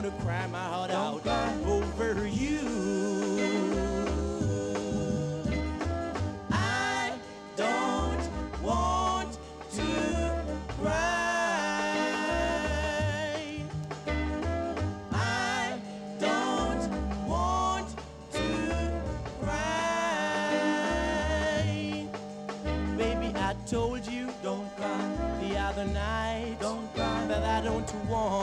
wanna cry my heart out over you. I don't want to cry. I don't want to cry. Baby, I told you don't cry the other night. Don't cry that I don't want